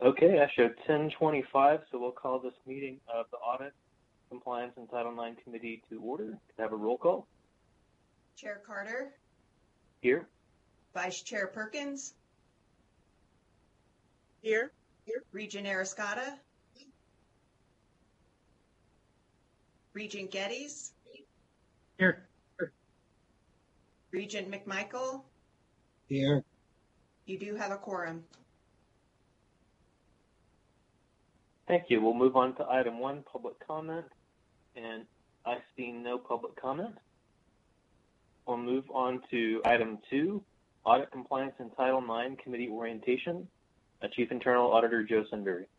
Okay, I show 10:25, so we'll call this meeting of the Audit, Compliance, and Title IX Committee to order. Can I have a roll call? Chair Carter. Here. Vice Chair Perkins. Here. Regent Ariscotta. Regent Geddes. Here. Regent McMichael. Here. You do have a quorum. Thank you. We'll move on to item 1, public comment, and I see no public comment. We'll move on to item 2, Audit, Compliance, and Title IX Committee Orientation. Chief Internal Auditor Joe Sunbury.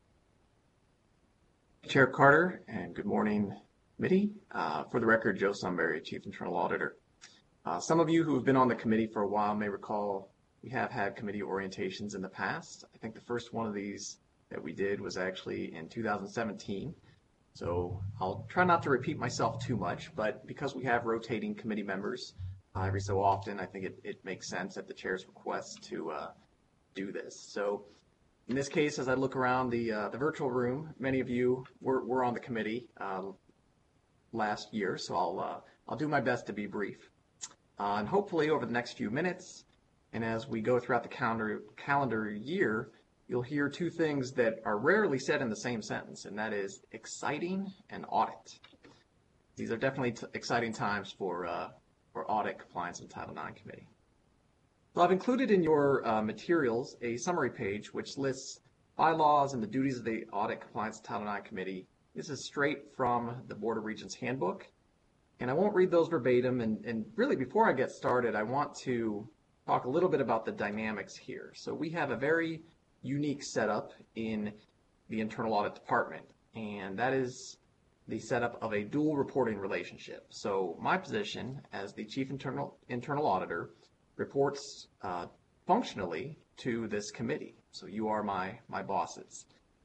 Chair Carter, and good morning, committee. For the record, Joe Sunbury, Chief Internal Auditor. Some of you who have been on the committee for a while may recall we have had committee orientations in the past. I think the first one of these that we did was actually in 2017. So I'll try not to repeat myself too much, but because we have rotating committee members every so often, I think it makes sense at the chair's request to do this. So in this case, as I look around the virtual room, many of you were on the committee last year, so I'll do my best to be brief. And hopefully over the next few minutes, and as we go throughout the calendar year, you'll hear two things that are rarely said in the same sentence, and that is exciting and audit. These are definitely exciting times for Audit, Compliance, and Title IX Committee. So I've included in your materials a summary page which lists bylaws and the duties of the Audit, Compliance, and Title IX Committee. This is straight from the Board of Regents Handbook, and I won't read those verbatim, and really before I get started, I want to talk a little bit about the dynamics here. So we have a very unique setup in the Internal Audit Department, and that is the setup of a dual reporting relationship. So my position as the Chief Internal Auditor reports functionally to this committee. So you are my bosses.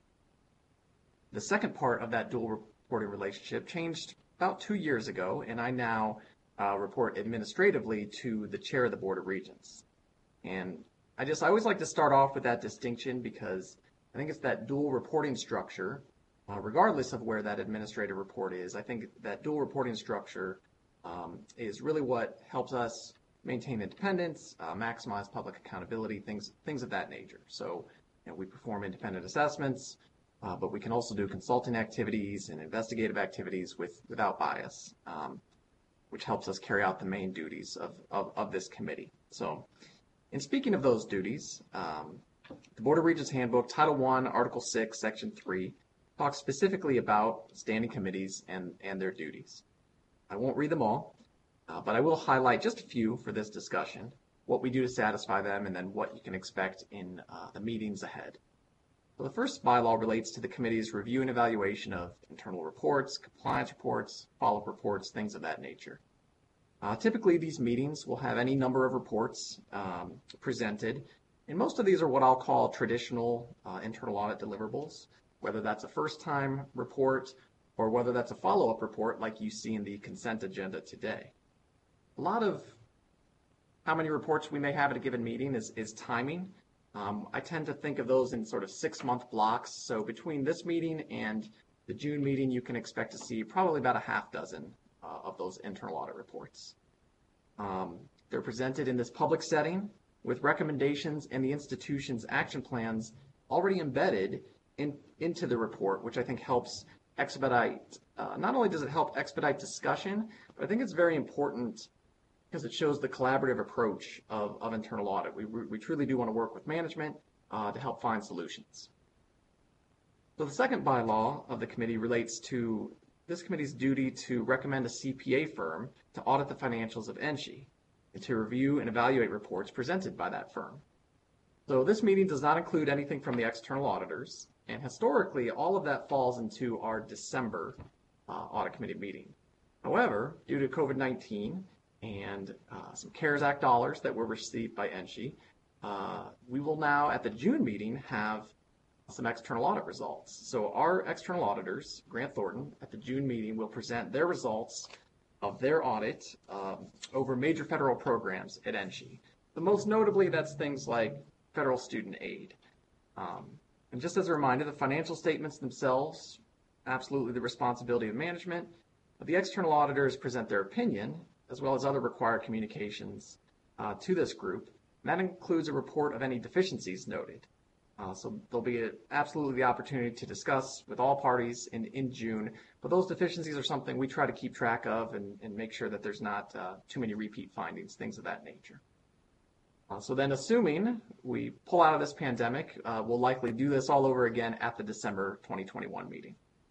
The second part of that dual reporting relationship changed about 2 years ago, and I now report administratively to the chair of the Board of Regents. And I always like to start off with that distinction because I think it's that dual reporting structure, regardless of where that administrative report is. I think that dual reporting structure is really what helps us maintain independence, maximize public accountability, things of that nature. So we perform independent assessments, but we can also do consulting activities and investigative activities without bias, which helps us carry out the main duties of this committee. So, in speaking of those duties, the Board of Regents Handbook, Title I, Article 6, Section 3, talks specifically about standing committees and their duties. I won't read them all, but I will highlight just a few for this discussion, what we do to satisfy them, and then what you can expect in the meetings ahead. So the first bylaw relates to the committee's review and evaluation of internal reports, compliance reports, follow-up reports, things of that nature. Typically, these meetings will have any number of reports presented, and most of these are what I'll call traditional internal audit deliverables, whether that's a first-time report or whether that's a follow-up report like you see in the consent agenda today. A lot of how many reports we may have at a given meeting is timing. I tend to think of those in sort of 6-month blocks, so between this meeting and the June meeting, you can expect to see probably about a half dozen of those internal audit reports. They're presented in this public setting with recommendations and the institution's action plans already embedded into the report, which I think helps expedite, not only does it help expedite discussion, but I think it's very important because it shows the collaborative approach of internal audit. We truly do want to work with management to help find solutions. So the second bylaw of the committee relates to this committee's duty to recommend a CPA firm to audit the financials of ENSHI and to review and evaluate reports presented by that firm. So this meeting does not include anything from the external auditors, and historically all of that falls into our December audit committee meeting. However, due to COVID-19 and some CARES Act dollars that were received by ENSHI, we will now at the June meeting have some external audit results. So our external auditors, Grant Thornton, at the June meeting will present their results of their audit over major federal programs at ENSHI. But most notably, that's things like federal student aid. And just as a reminder, the financial statements themselves, absolutely the responsibility of management, but the external auditors present their opinion, as well as other required communications to this group. And that includes a report of any deficiencies noted. So there'll be absolutely the opportunity to discuss with all parties in June, but those deficiencies are something we try to keep track of and make sure that there's not too many repeat findings, things of that nature. So then assuming we pull out of this pandemic, we'll likely do this all over again at the December 2021 meeting.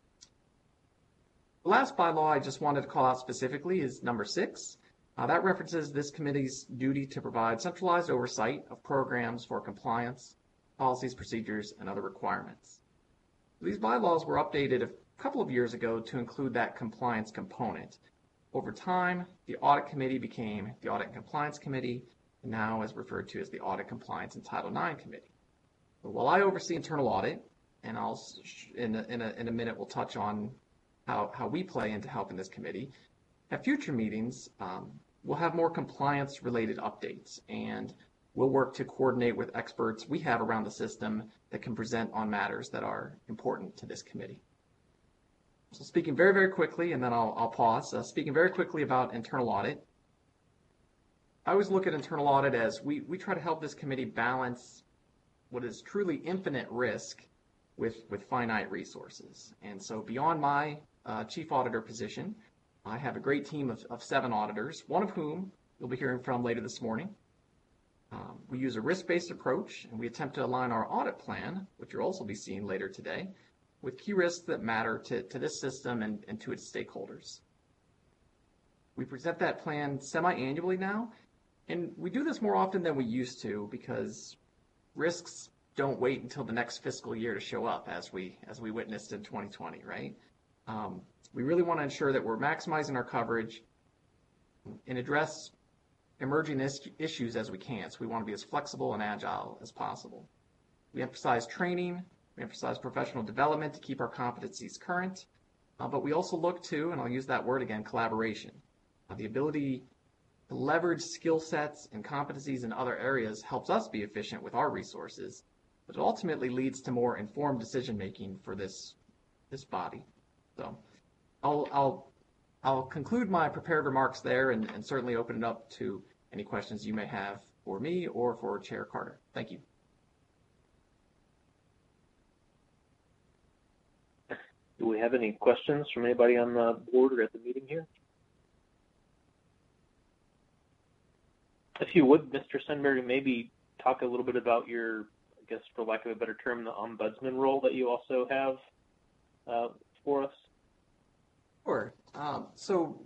The last bylaw I just wanted to call out specifically is number 6. That references this committee's duty to provide centralized oversight of programs for compliance, policies, procedures, and other requirements. These bylaws were updated a couple of years ago to include that compliance component. Over time, the Audit Committee became the Audit and Compliance Committee, and now is referred to as the Audit, Compliance, and Title IX Committee. But while I oversee internal audit, and I'll in a minute we'll touch on how we play into helping this committee, at future meetings we'll have more compliance-related updates, and we'll work to coordinate with experts we have around the system that can present on matters that are important to this committee. So speaking very, very quickly, and then I'll pause, speaking very quickly about internal audit, I always look at internal audit as we try to help this committee balance what is truly infinite risk with finite resources. And so beyond my chief auditor position, I have a great team of 7 auditors, one of whom you'll be hearing from later this morning. We use a risk-based approach, and we attempt to align our audit plan, which you'll also be seeing later today, with key risks that matter to this system and to its stakeholders. We present that plan semi-annually now, and we do this more often than we used to because risks don't wait until the next fiscal year to show up, as we witnessed in 2020, right? We really want to ensure that we're maximizing our coverage and address emerging issues as we can. So we want to be as flexible and agile as possible. We emphasize training, we emphasize professional development to keep our competencies current, but we also look to, and I'll use that word again, collaboration. The ability to leverage skill sets and competencies in other areas helps us be efficient with our resources, but it ultimately leads to more informed decision making for this body. So I'll conclude my prepared remarks there and certainly open it up to any questions you may have for me or for Chair Carter. Thank you. Do we have any questions from anybody on the board or at the meeting here? If you would, Mr. Sunbury, maybe talk a little bit about your, I guess for lack of a better term, the ombudsman role that you also have for us. Sure. So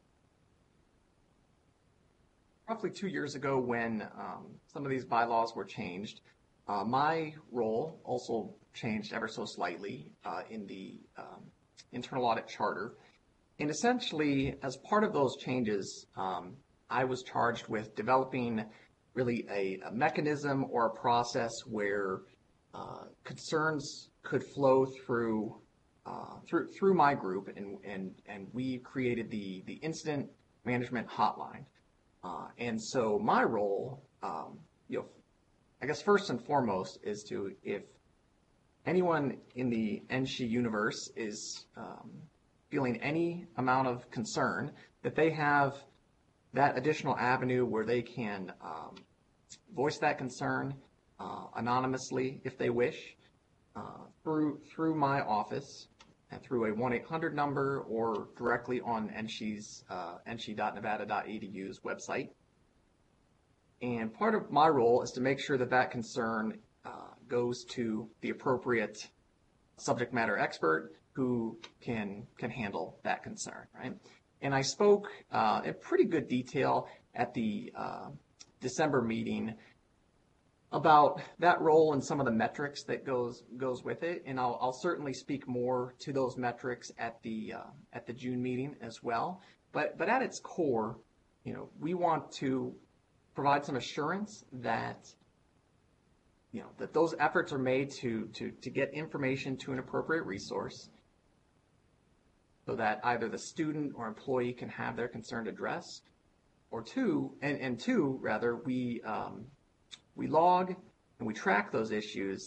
roughly 2 years ago when some of these bylaws were changed, my role also changed ever so slightly in the internal audit charter. And essentially, as part of those changes, I was charged with developing really a mechanism or a process where concerns could flow through my group, and we created the incident management hotline. And so my role, I guess first and foremost, is to, if anyone in the NSHE universe is feeling any amount of concern, that they have that additional avenue where they can voice that concern anonymously if they wish through my office and through a 1-800 number or directly on NSHE's nshe.nevada.edu's website. And part of my role is to make sure that that concern goes to the appropriate subject matter expert who can handle that concern, right? And I spoke in pretty good detail at the December meeting about that role and some of the metrics that goes with it, and I'll certainly speak more to those metrics at the June meeting as well. But at its core, we want to provide some assurance that that those efforts are made to get information to an appropriate resource, so that either the student or employee can have their concern addressed, or two, we log and we track those issues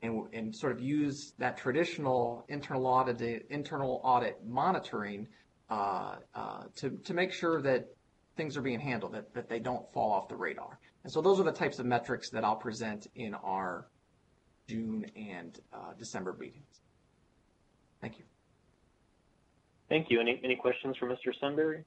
and sort of use that traditional internal audit monitoring to make sure that things are being handled, that they don't fall off the radar. And so those are the types of metrics that I'll present in our June and December meetings. Thank you. Thank you. Any questions for Mr. Sunbury?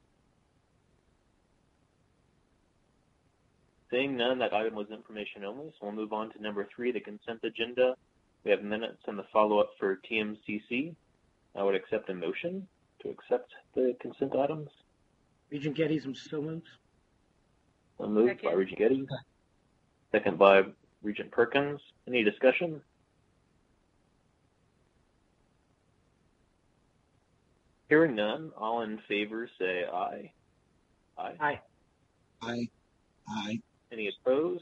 Seeing none, that item was information only, so we'll move on to number 3, the consent agenda. We have minutes and the follow-up for TMCC. I would accept a motion to accept the consent items. Regent Geddes, so moved. So moved by Regent Geddes. Second by Regent Perkins. Any discussion? Hearing none, all in favor say aye. Aye. Aye. Aye. Aye. Any opposed?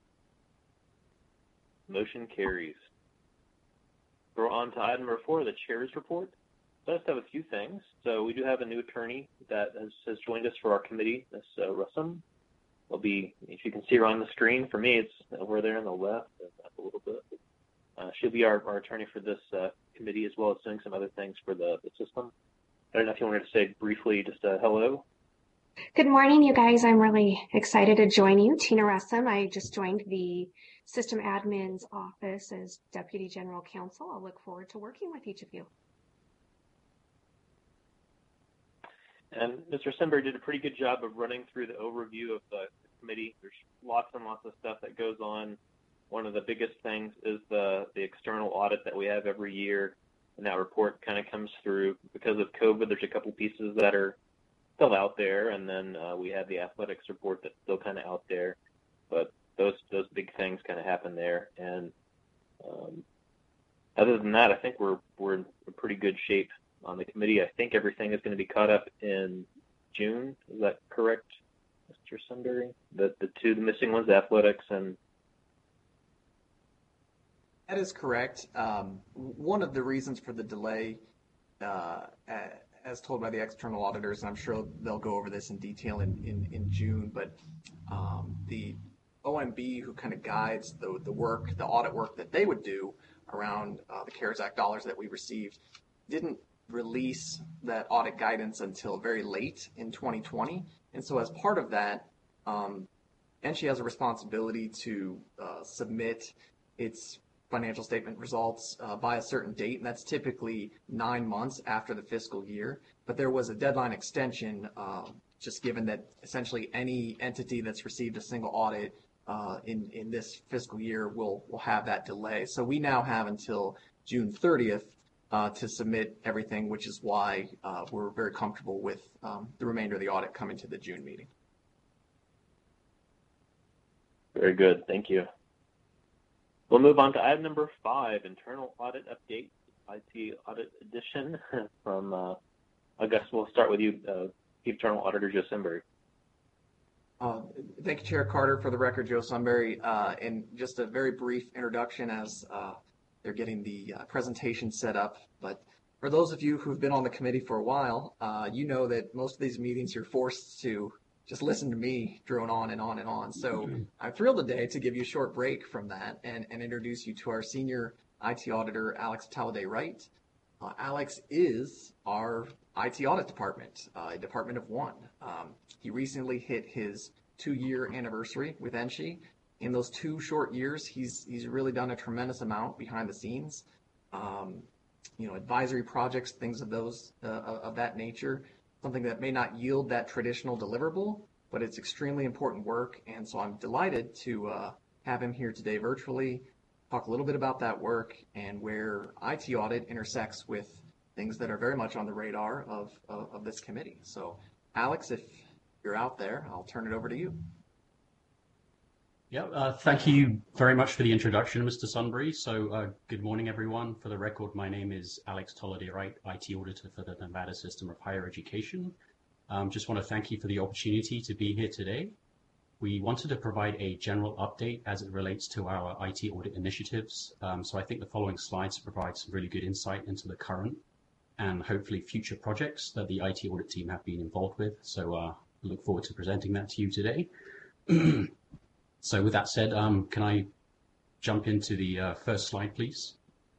Motion carries. We're on to item number 4, the chair's report. So I just have a few things. So we do have a new attorney that has joined us for our committee, Ms. Russum. Will be, if you can see her on the screen, for me it's over there on the left, up a little bit. She'll be our attorney for this committee, as well as doing some other things for the system. I don't know if you wanted to say briefly just hello. Good morning, you guys. I'm really excited to join you. Tina Russum. I just joined the System Admin's office as Deputy General Counsel. I'll look forward to working with each of you. And Mr. Sunbury did a pretty good job of running through the overview of the committee. There's lots and lots of stuff that goes on. One of the biggest things is the external audit that we have every year, and that report kind of comes through. Because of COVID, there's a couple pieces that are still out there, and then we have the athletics report that's still kind of out there. But those big things kind of happen there. And other than that, I think we're in pretty good shape on the committee. I think everything is going to be caught up in June. Is that correct, Mr. Sunbury? The missing ones, athletics and... That is correct. One of the reasons for the delay, as told by the external auditors, and I'm sure they'll go over this in detail in June, but the OMB, who kind of guides the audit work that they would do around the CARES Act dollars that we received, didn't release that audit guidance until very late in 2020. And so as part of that, NSHE has a responsibility to submit its financial statement results by a certain date, and that's typically 9 months after the fiscal year. But there was a deadline extension, just given that essentially any entity that's received a single audit in this fiscal year will have that delay. So we now have until June 30th to submit everything, which is why we're very comfortable with the remainder of the audit coming to the June meeting. Very good. Thank you. We'll move on to item number 5, internal audit update, IT audit edition from, I guess we'll start with you, Chief Internal Auditor Joe Sunbury. Thank you, Chair Carter. For the record, Joe Sunbury, and just a very brief introduction as they're getting the presentation set up. But for those of you who've been on the committee for a while, you know that most of these meetings you're forced to just listen to me drone on and on and on. So I'm thrilled today to give you a short break from that and introduce you to our Senior IT Auditor, Alex Talladay-Wright. Alex is our IT Audit Department, a department of one. He recently hit his 2-year anniversary with NSHE. In those 2 short years, he's really done a tremendous amount behind the scenes. Advisory projects, things of that nature. Something that may not yield that traditional deliverable, but it's extremely important work. And so I'm delighted to have him here today virtually, talk a little bit about that work and where IT audit intersects with things that are very much on the radar of this committee. So Alex, if you're out there, I'll turn it over to you. Yeah, thank you very much for the introduction, Mr. Sunbury. So good morning, everyone. For the record, my name is Alex Talladay-Wright, IT Auditor for the Nevada System of Higher Education. Just want to thank you for the opportunity to be here today. We wanted to provide a general update as it relates to our IT audit initiatives. So I think the following slides provide some really good insight into the current and hopefully future projects that the IT audit team have been involved with. So I look forward to presenting that to you today. So with that said, can I jump into the first slide, please.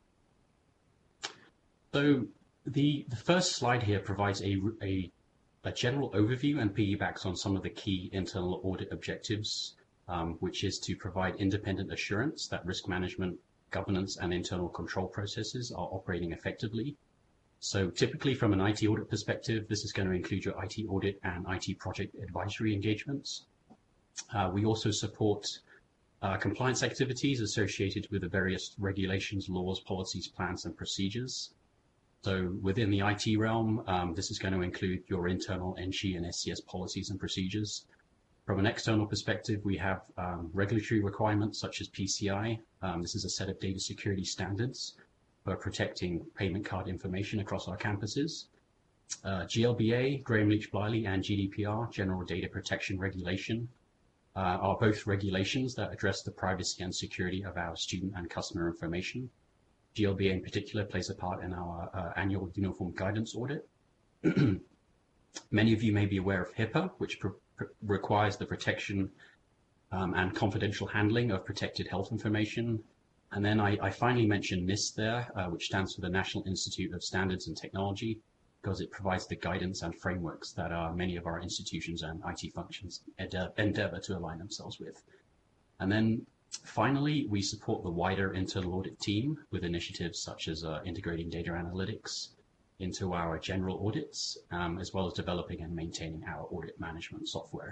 So the first slide here provides a general overview and piggybacks on some of the key internal audit objectives, which is to provide independent assurance that risk management, governance, and internal control processes are operating effectively. So typically from an IT audit perspective, this is going to include your IT audit and IT project advisory engagements. We also support compliance activities associated with the various regulations, laws, policies, plans, and procedures. So within the IT realm, this is going to include your internal NG and SCS policies and procedures. From an external perspective, we have regulatory requirements such as PCI. This is a set of data security standards for protecting payment card information across our campuses. GLBA, Graham-Leach-Bliley, and GDPR, General Data Protection Regulation, are both regulations that address the privacy and security of our student and customer information. GLBA in particular plays a part in our annual Uniform Guidance Audit. Many of you may be aware of HIPAA, which requires the protection and confidential handling of protected health information. And then I finally mentioned NIST there, which stands for the National Institute of Standards and Technology, because it provides the guidance and frameworks that many of our institutions and IT functions endeavor to align themselves with. And then finally, we support the wider internal audit team with initiatives such as integrating data analytics into our general audits, as well as developing and maintaining our audit management software.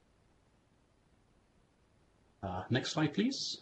Next slide, please.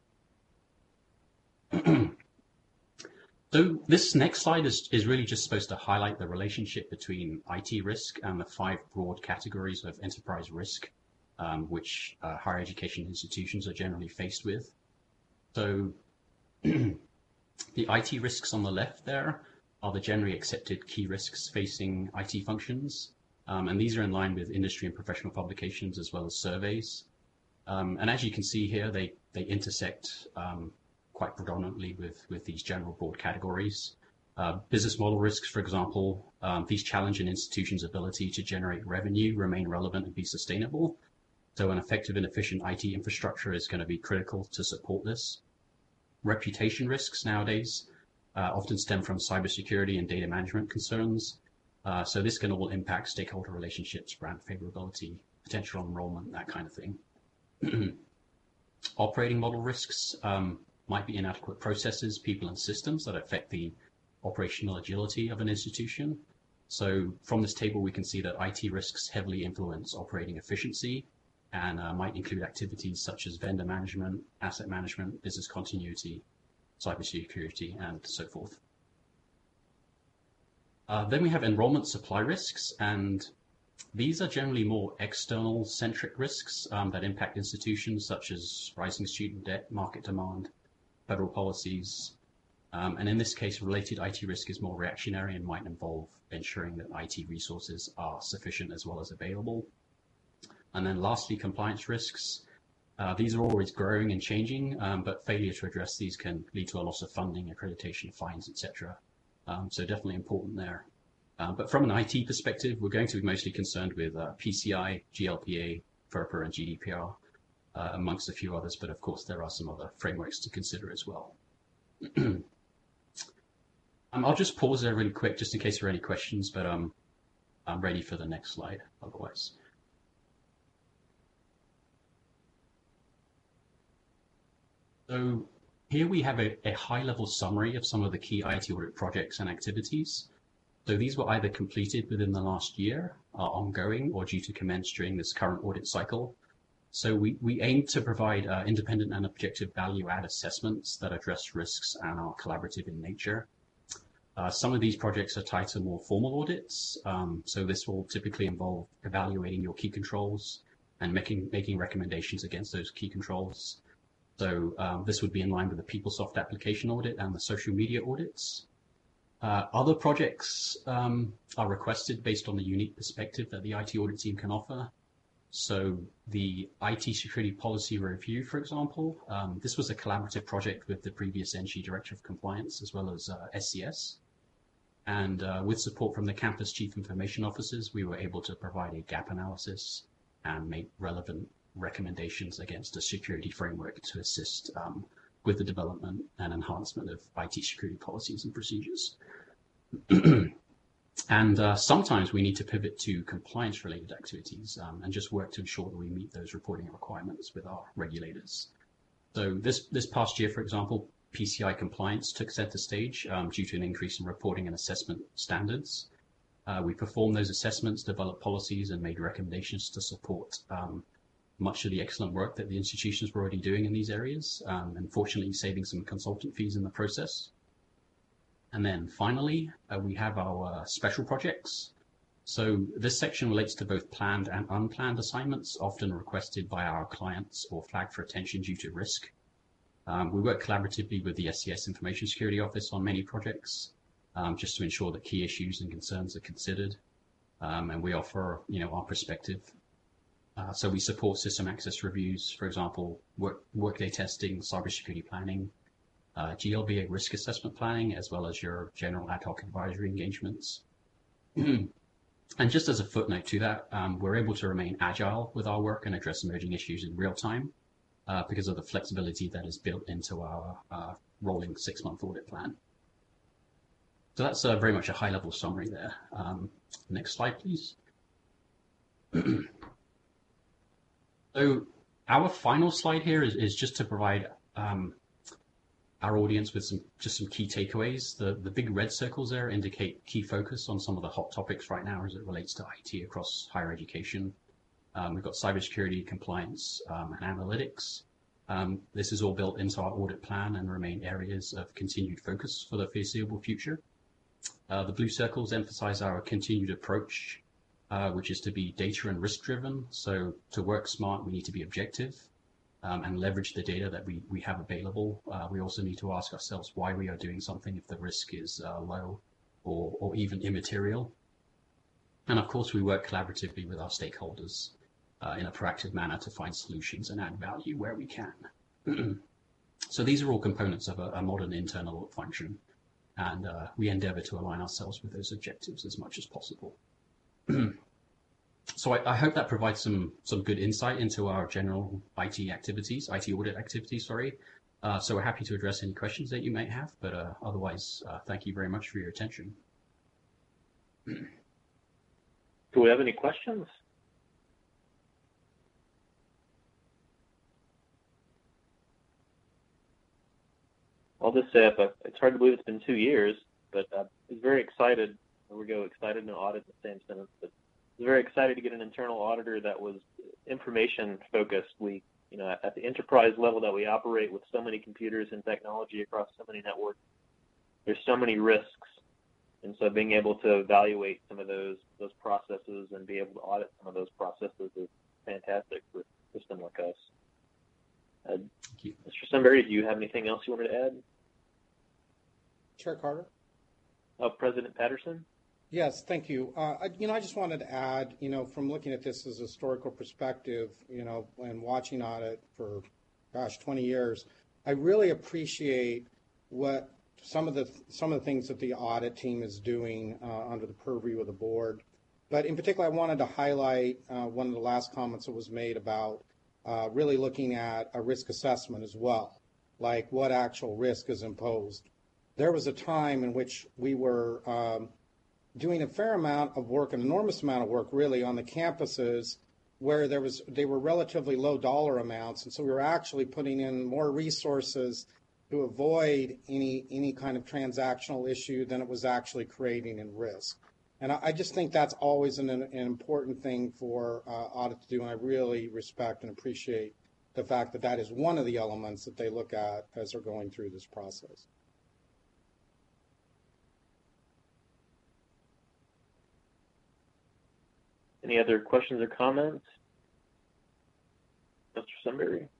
So this next slide is really just supposed to highlight the relationship between IT risk and the 5 broad categories of enterprise risk, which higher education institutions are generally faced with. So the IT risks on the left there are the generally accepted key risks facing IT functions. And these are in line with industry and professional publications as well as surveys. And as you can see here, they intersect quite predominantly with these general broad categories. Business model risks, for example, these challenge an institution's ability to generate revenue, remain relevant, and be sustainable. So an effective and efficient IT infrastructure is going to be critical to support this. Reputation risks nowadays often stem from cybersecurity and data management concerns. So this can all impact stakeholder relationships, brand favorability, potential enrollment, that kind of thing. Operating model risks might be inadequate processes, people, and systems that affect the operational agility of an institution. So from this table, we can see that IT risks heavily influence operating efficiency and might include activities such as vendor management, asset management, business continuity, cybersecurity, and so forth. Then we have enrollment supply risks, and these are generally more external centric risks that impact institutions such as rising student debt, market demand, federal policies. And in this case, related IT risk is more reactionary and might involve ensuring that IT resources are sufficient as well as available. And then lastly, compliance risks. These are always growing and changing, but failure to address these can lead to a loss of funding, accreditation, fines, etc. So definitely important there. But from an IT perspective, we're going to be mostly concerned with PCI, GLBA, FERPA, and GDPR, amongst a few others, but of course there are some other frameworks to consider as well. I'll just pause there really quick just in case there are any questions, but I'm ready for the next slide otherwise. So here we have a high-level summary of some of the key IT audit projects and activities. So these were either completed within the last year, are ongoing, or due to commence during this current audit cycle. So we aim to provide independent and objective value-add assessments that address risks and are collaborative in nature. Some of these projects are tied to more formal audits. So this will typically involve evaluating your key controls and making recommendations against those key controls. So this would be in line with the PeopleSoft application audit and the social media audits. Other projects are requested based on the unique perspective that the IT audit team can offer. So the IT security policy review, for example, this was a collaborative project with the previous NG Director of Compliance as well as SCS. And with support from the campus chief information officers, we were able to provide a gap analysis and make relevant recommendations against a security framework to assist with the development and enhancement of IT security policies and procedures. And sometimes we need to pivot to compliance-related activities and just work to ensure that we meet those reporting requirements with our regulators. So this past year, for example, PCI compliance took center stage due to an increase in reporting and assessment standards. We performed those assessments, developed policies, and made recommendations to support much of the excellent work that the institutions were already doing in these areas, and fortunately saving some consultant fees in the process. And then finally, we have our special projects. So this section relates to both planned and unplanned assignments, often requested by our clients or flagged for attention due to risk. We work collaboratively with the SCS Information Security Office on many projects, just to ensure that key issues and concerns are considered, and we offer, our perspective. So we support system access reviews, for example, workday testing, cybersecurity planning, GLBA risk assessment planning, as well as your general ad hoc advisory engagements. And just as a footnote to that, we're able to remain agile with our work and address emerging issues in real time because of the flexibility that is built into our rolling 6-month audit plan. So that's very much a high-level summary there. Next slide, please. So our final slide here is just to provide our audience with some key takeaways. The big red circles there indicate key focus on some of the hot topics right now as it relates to IT across higher education. We've got cybersecurity, compliance, and analytics. This is all built into our audit plan and remain areas of continued focus for the foreseeable future. The blue circles emphasize our continued approach, which is to be data and risk driven. So to work smart, we need to be objective and leverage the data that we have available. We also need to ask ourselves why we are doing something if the risk is low or even immaterial. And of course, we work collaboratively with our stakeholders in a proactive manner to find solutions and add value where we can. So these are all components of a modern internal function, and we endeavor to align ourselves with those objectives as much as possible. So I hope that provides some good insight into our general IT audit activities, sorry. So we're happy to address any questions that you may have, but otherwise, thank you very much for your attention. Do we have any questions? I'll just say it's hard to believe it's been 2 years, but I was very excited. There we go, excited and audit in the same sentence. But I was very excited to get an internal auditor that was information focused. We, at the enterprise level that we operate with so many computers and technology across so many networks, there's so many risks. And so being able to evaluate some of those processes and be able to audit some of those processes is fantastic for a system like us. Mr. Sunbury, do you have anything else you wanted to add? Chair Carter? President Patterson? Yes, thank you. I just wanted to add, from looking at this as a historical perspective, and watching audit for, 20 years, I really appreciate what some of the things that the audit team is doing under the purview of the board. But in particular, I wanted to highlight one of the last comments that was made about really looking at a risk assessment as well, like what actual risk is imposed. There was a time in which we were doing a fair amount of work, an enormous amount of work really on the campuses where they were relatively low dollar amounts, and so we were actually putting in more resources to avoid any kind of transactional issue than it was actually creating in risk. And I just think that's always an important thing for audit to do, and I really respect and appreciate the fact that that is one of the elements that they look at as they're going through this process. Any other questions or comments? Mr. Sunbury?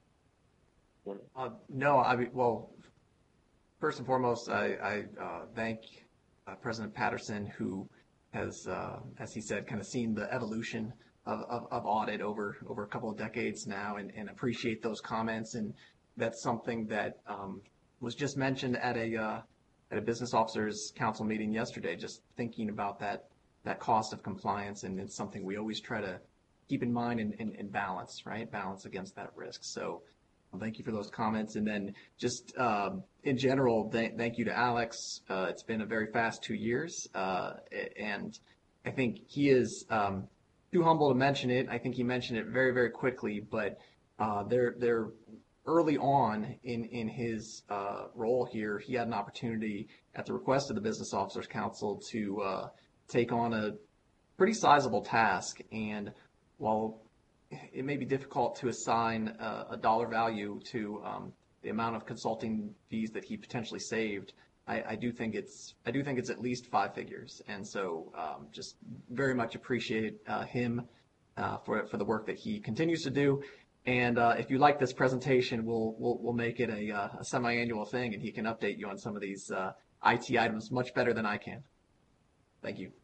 No, well, first and foremost, I thank President Patterson, who has, as he said, kind of seen the evolution of audit over a couple of decades now, and appreciate those comments. And that's something that was just mentioned at a business officers council meeting yesterday, just thinking about that cost of compliance, and it's something we always try to keep in mind and balance, right? Balance against that risk. So Thank you for those comments. And then just in general, thank you to Alex. It's been a very fast 2 years. And I think he is too humble to mention it. I think he mentioned it very, very quickly, but they're early on in his role here, he had an opportunity at the request of the Business Officers Council to take on a pretty sizable task. And while it may be difficult to assign a dollar value to the amount of consulting fees that he potentially saved, I do think it's at least 5 figures. And so just very much appreciate him for the work that he continues to do. And if you like this presentation, we'll make it a semi-annual thing, and he can update you on some of these IT items much better than I can. Thank you.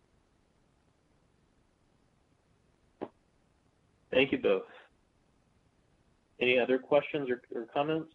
Thank you both. Any other questions or comments?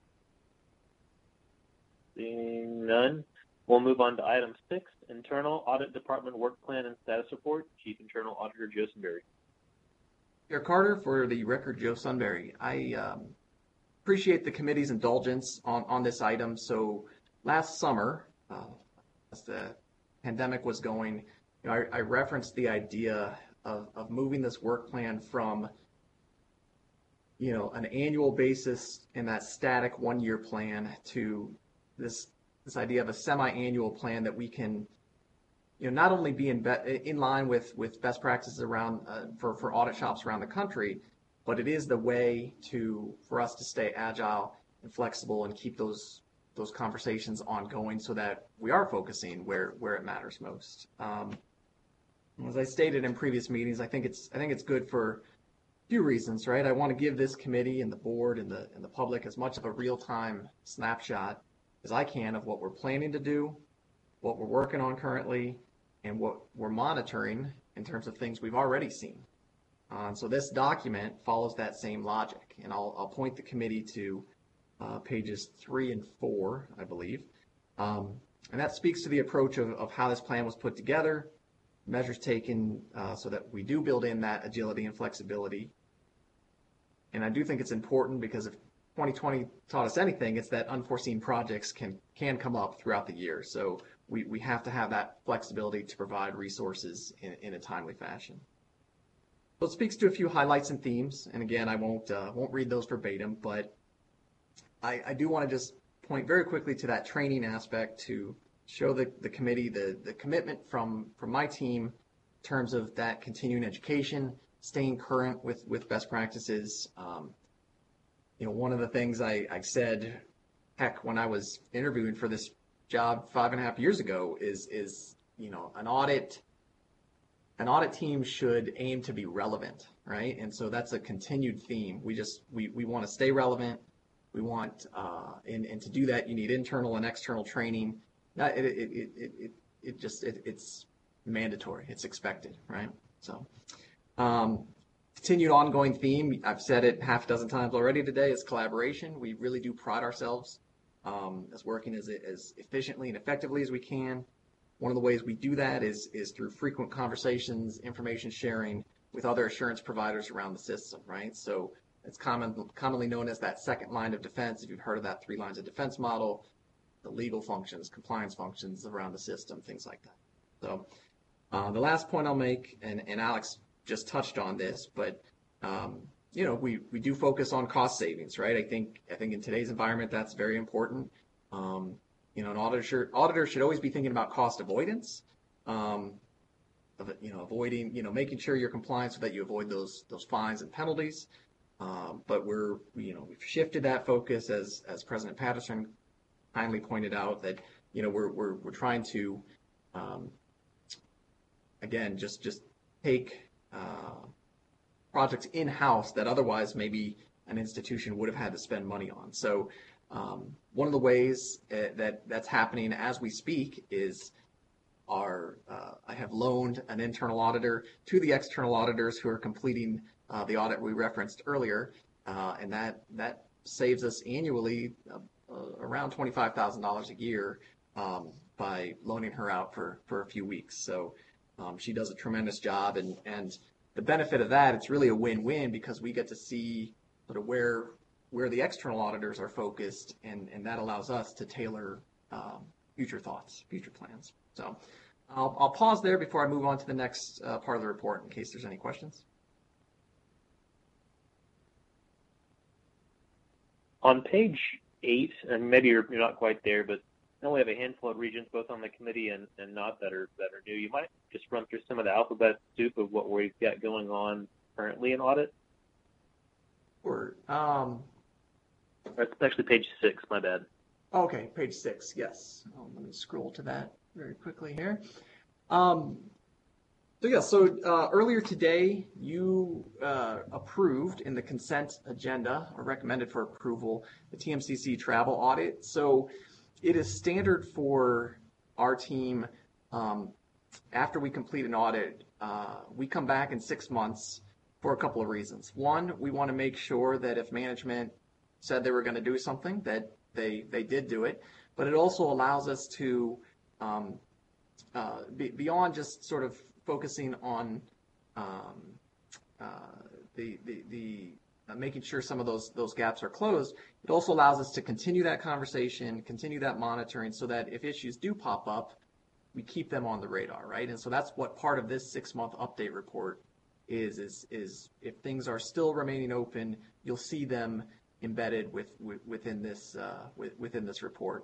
Seeing none, we'll move on to item 6, Internal Audit Department Work Plan and Status Report. Chief Internal Auditor Joe Sunbury. Chair Carter, for the record, Joe Sunbury. I appreciate the committee's indulgence on this item. So last summer, as the pandemic was going, I referenced the idea of moving this work plan from an annual basis in that static 1-year plan to this idea of a semi-annual plan that we can not only be in line with best practices around for audit shops around the country, but it is the way for us to stay agile and flexible and keep those conversations ongoing so that we are focusing where it matters most. As I stated in previous meetings, I think it's good for a few reasons, right? I want to give this committee and the board and the public as much of a real-time snapshot as I can of what we're planning to do, what we're working on currently, and what we're monitoring in terms of things we've already seen. So this document follows that same logic, and I'll point the committee to pages 3 and 4, I believe. And that speaks to the approach of how this plan was put together, measures taken so that we do build in that agility and flexibility. And I do think it's important because if 2020 taught us anything, it's that unforeseen projects can come up throughout the year. So we have to have that flexibility to provide resources in a timely fashion. So it speaks to a few highlights and themes. And again, I won't read those verbatim, but I do want to just point very quickly to that training aspect to show the committee the commitment from my team in terms of that continuing education, staying current with best practices. One of the things I said, heck, when I was interviewing for this job 5.5 years ago is an audit team should aim to be relevant, right? And so that's a continued theme. We want to stay relevant. We want and to do that you need internal and external training. It's mandatory. It's expected, right? So continued ongoing theme, I've said it half a dozen times already today, is collaboration. We really do pride ourselves as working as efficiently and effectively as we can. One of the ways we do that is through frequent conversations, information sharing with other assurance providers around the system, right? So it's commonly known as that second line of defense, if you've heard of that 3 lines of defense model, the legal functions, compliance functions around the system, things like that. So the last point I'll make, and Alex just touched on this, but we do focus on cost savings, right? I think in today's environment that's very important. An auditor should always be thinking about cost avoidance, avoiding, making sure you're compliant so that you avoid those fines and penalties. But we've shifted that focus as President Patterson kindly pointed out that we're trying to again just take projects in-house that otherwise maybe an institution would have had to spend money on. So one of the ways that's happening as we speak is I have loaned an internal auditor to the external auditors who are completing the audit we referenced earlier, and that saves us annually around $25,000 a year by loaning her out for a few weeks. So she does a tremendous job, and the benefit of that, it's really a win-win because we get to see sort of where where the external auditors are focused, and that allows us to tailor future thoughts, future plans. So I'll pause there before I move on to the next part of the report in case there's any questions. On page 8, and maybe you're not quite there, but I know we have a handful of regions both on the committee and not that are new. You might just run through some of the alphabet soup of what we've got going on currently in audit. Sure. It's actually page 6, my bad. Okay, page 6, yes. Let me scroll to that very quickly here. Earlier today, you approved in the consent agenda, or recommended for approval, the TMCC travel audit. So it is standard for our team, after we complete an audit, we come back in 6 months for a couple of reasons. One, we want to make sure that if management said they were going to do something, that they did do it. But it also allows us to, beyond just sort of focusing on making sure some of those gaps are closed, it also allows us to continue that conversation, continue that monitoring, so that if issues do pop up, we keep them on the radar, right? And so that's what part of this 6-month update report is if things are still remaining open, you'll see them embedded within this report.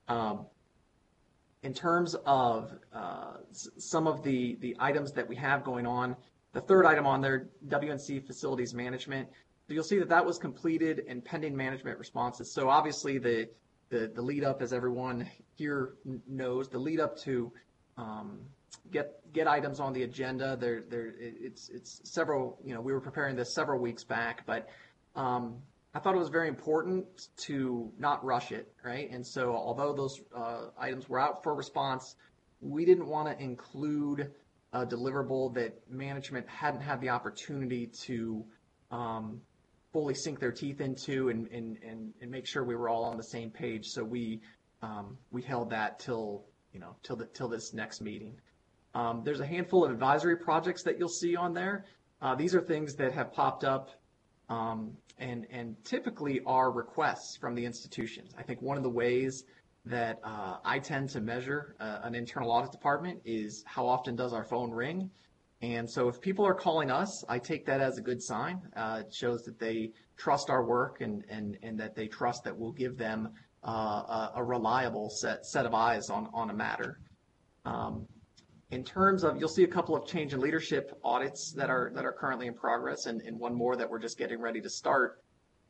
In terms of some of the items that we have going on, the third item on there, WNC facilities management, so you'll see that was completed and pending management responses. So obviously the lead up, as everyone here knows, the lead up to get items on the agenda. It's several. We were preparing this several weeks back, but I thought it was very important to not rush it, right? And so although those items were out for response, we didn't want to include a deliverable that management hadn't had the opportunity to fully sink their teeth into and make sure we were all on the same page. So we held that till this next meeting. There's a handful of advisory projects that you'll see on there. These are things that have popped up and typically are requests from the institutions. I think one of the ways that I tend to measure an internal audit department is how often does our phone ring. And so if people are calling us, I take that as a good sign. It shows that they trust our work and that they trust that we'll give them a reliable set of eyes on a matter. In terms of, you'll see a couple of change in leadership audits that are currently in progress, and one more that we're just getting ready to start.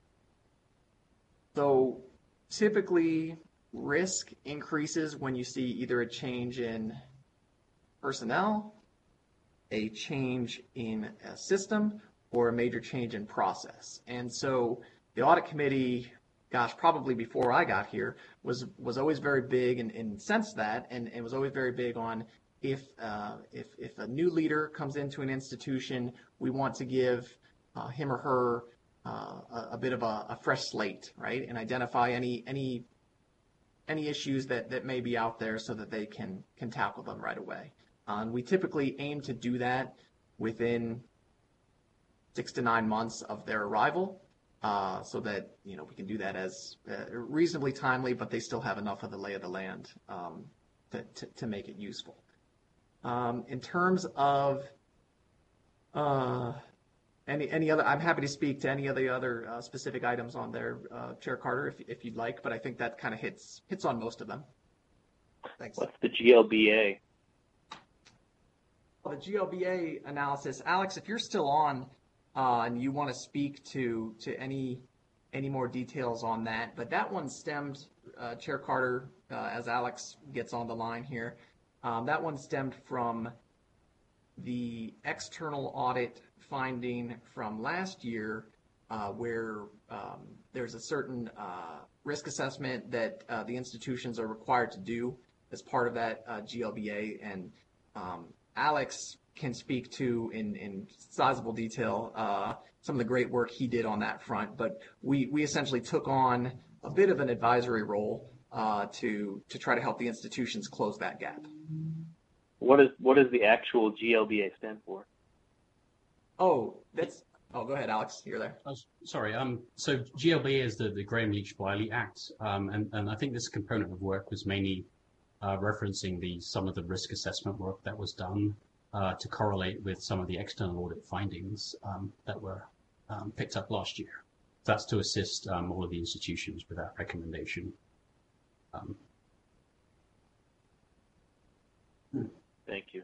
So typically risk increases when you see either a change in personnel, a change in a system, or a major change in process. And so the audit committee, probably before I got here, was always very big and sensed that, and was always very big on if a new leader comes into an institution, we want to give him or her a bit of a fresh slate, right, and identify any issues that may be out there so that they can tackle them right away. We typically aim to do that within 6 to 9 months of their arrival, so that we can do that as reasonably timely, but they still have enough of the lay of the land to make it useful. In terms of any other, I'm happy to speak to any of the other specific items on there, Chair Carter, if you'd like, but I think that kind of hits on most of them. Thanks. What's the GLBA? Well, the GLBA analysis, Alex, if you're still on and you want to speak to any more details on that, but that one stemmed, Chair Carter, as Alex gets on the line here, that one stemmed from the external audit finding from last year, where there's a certain risk assessment that the institutions are required to do as part of that GLBA, and Alex can speak to in sizable detail some of the great work he did on that front. But we essentially took on a bit of an advisory role to try to help the institutions close that gap. What does the actual GLBA stand for? Oh, that's Oh, go ahead, Alex. You're there. Oh, sorry. So GLB is the Graham Leach Bliley Act, and I think this component of work was mainly referencing some of the risk assessment work that was done to correlate with some of the external audit findings that were picked up last year. That's to assist all of the institutions with that recommendation. Thank you.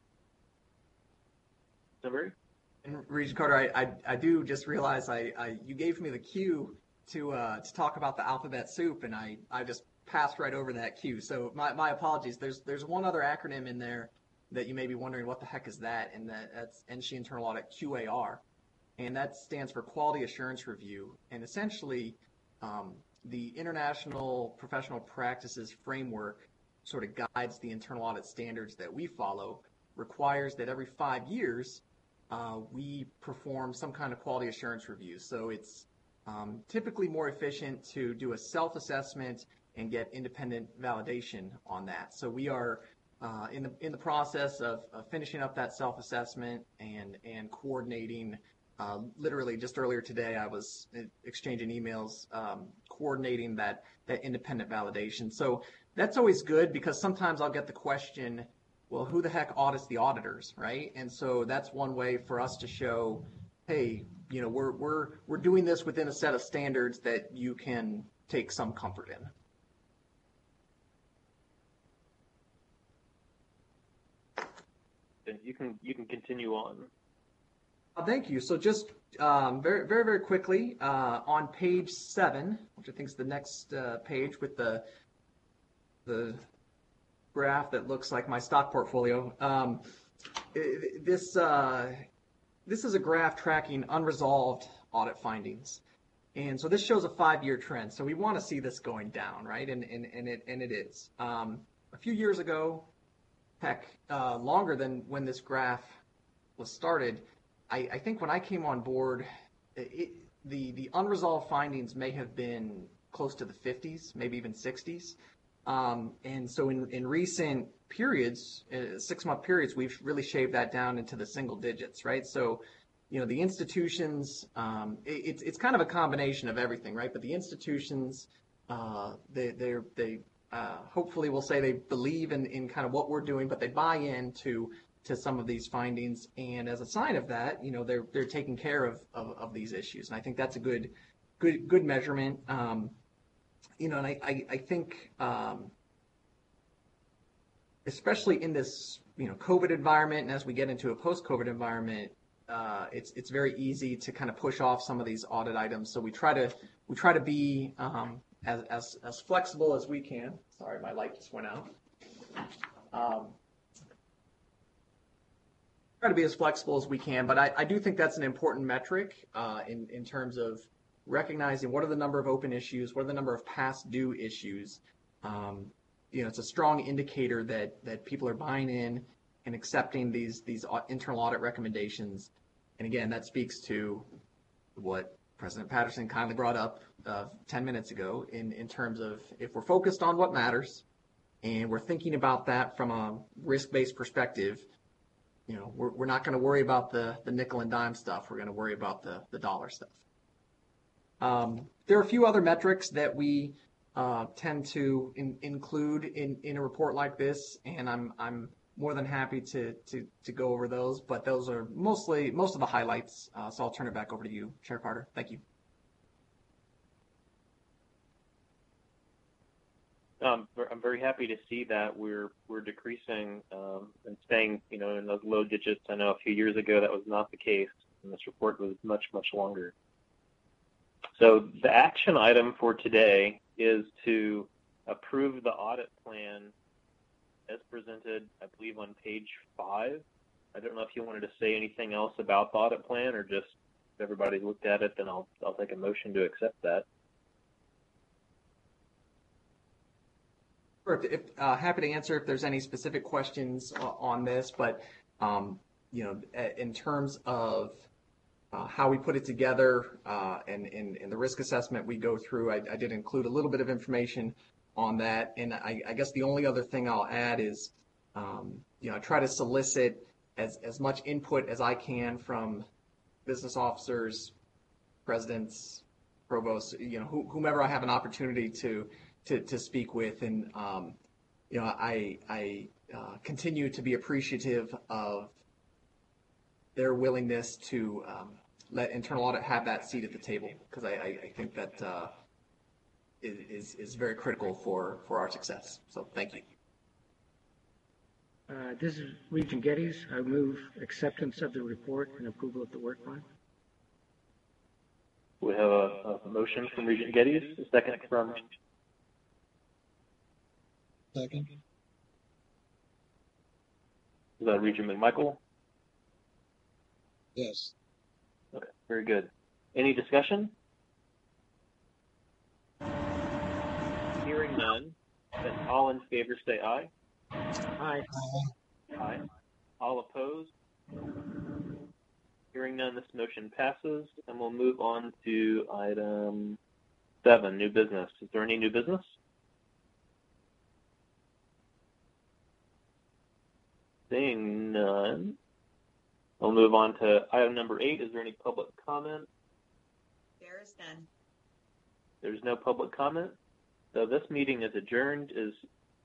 Sunbury? And Regent Carter, I do just realize you gave me the cue to talk about the alphabet soup, and I just passed right over that cue. So my apologies. There's one other acronym in there that you may be wondering what the heck is that, and that's NSHE Internal Audit QAR, and that stands for Quality Assurance Review. And essentially, the International Professional Practices Framework sort of guides the internal audit standards that we follow, requires that every 5 years we perform some kind of quality assurance review. So it's typically more efficient to do a self-assessment and get independent validation on that. So we are in the process of finishing up that self-assessment and coordinating. Literally just earlier today, I was exchanging emails, coordinating that independent validation. So that's always good because sometimes I'll get the question, well, who the heck audits the auditors, right? And so that's one way for us to show, hey, you know, we're doing this within a set of standards that you can take some comfort in. Then you can continue on. Thank you. So just very, very, very quickly, on page 7, which I think is the next page with the graph that looks like my stock portfolio. This is a graph tracking unresolved audit findings. And so this shows a 5-year trend. So we want to see this going down, right? And it is. A few years ago, heck, longer than when this graph was started, I think when I came on board, the unresolved findings may have been close to the 50s, maybe even 60s. And so in recent periods, 6-month periods, we've really shaved that down into the single digits, right? So, you know, the institutions, it's kind of a combination of everything, right? But the institutions, they hopefully will say they believe in kind of what we're doing, but they buy into some of these findings, and as a sign of that, you know, they're taking care of these issues, and I think that's a good measurement. You know, and I think especially in this, you know, COVID environment, and as we get into a post-COVID environment, it's very easy to kind of push off some of these audit items. So we try to be as flexible as we can. Sorry, my light just went out. Try to be as flexible as we can, but I do think that's an important metric in terms of recognizing what are the number of open issues, what are the number of past due issues. You know, it's a strong indicator that people are buying in and accepting these internal audit recommendations. And again, that speaks to what President Patterson kindly brought up 10 minutes ago in terms of if we're focused on what matters and we're thinking about that from a risk-based perspective, you know, we're not going to worry about the nickel and dime stuff. We're going to worry about the dollar stuff. There are a few other metrics that we tend to include in a report like this, and I'm more than happy to go over those, but those are most of the highlights. So I'll turn it back over to you, Chair Carter. Thank you. I'm very happy to see that we're decreasing and staying, you know, in those low digits. I know a few years ago that was not the case, and this report was much longer. So the action item for today is to approve the audit plan as presented, I believe, on page 5. I don't know if you wanted to say anything else about the audit plan, or just if everybody's looked at it, then I'll take a motion to accept that. Happy to answer if there's any specific questions on this, but you know, in terms of how we put it together and in the risk assessment we go through, I did include a little bit of information on that, and I guess the only other thing I'll add is you know, I try to solicit as much input as I can from business officers, presidents, provosts, whomever I have an opportunity to speak with, and I continue to be appreciative of their willingness to let internal audit have that seat at the table, because I think that is very critical for our success. So thank you. This is Regent Geddes. I move acceptance of the report and approval of the work plan. We have a motion from Regent Geddes, a second from Second. Regent McMichael. Yes. Okay, very good. Any discussion? Hearing none, then all in favor say aye. Aye. Aye. All opposed? Hearing none, this motion passes, and we'll move on to item 7, new business. Is there any new business? Seeing none, we'll move on to item number 8. Is there any public comment? There is none. There's no public comment. So this meeting is adjourned. Is